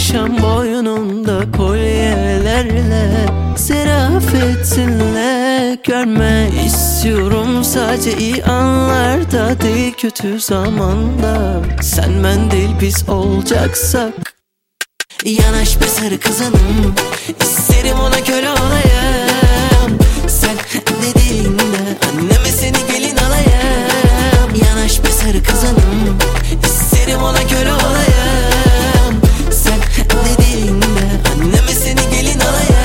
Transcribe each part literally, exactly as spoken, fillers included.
akşam boynunda kolyelerle, zerafetinle görme istiyorum sadece iyi anlarda değil kötü zamanda. Sen ben değil biz olacaksak, yanaş be sarı kızanım, isterim ona köle olayım. Sen dediğinde anneme seni gelin alayım. Yanaş be sarı kızanım, isterim ona köle olayım. Sen dediğinde anneme seni gelin alayım.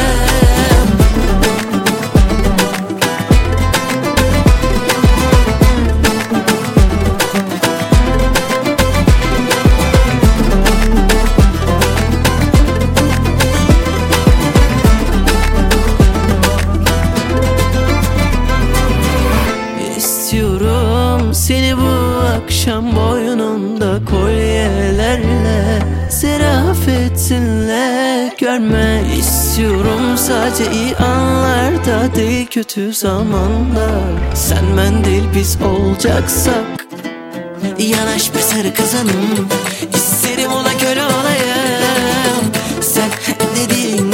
İstiyorum seni bu akşam boynunda kolyelerle, zerafetinle görme istiyorum sadece iyi anlarda değil kötü zamanda. Sen ben değil biz olacaksak, yanaş be sarı kızanım, isterim ona köle olayım. Sen dediğin